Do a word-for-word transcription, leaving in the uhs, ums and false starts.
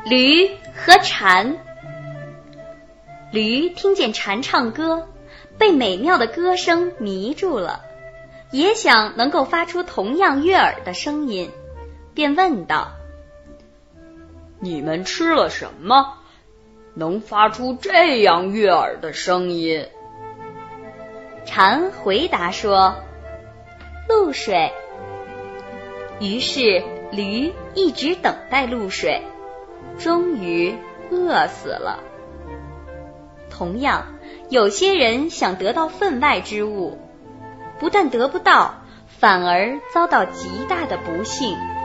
驴和蝉。驴听见蝉唱歌，被美妙的歌声迷住了，也想能够发出同样悦耳的声音，便问道： 你们吃了什么，能发出这样悦耳的声音？ 蝉回答说：露水。于是驴一直等待露水，终于饿死了。同样，有些人想得到分外之物，不但得不到，反而遭到极大的不幸。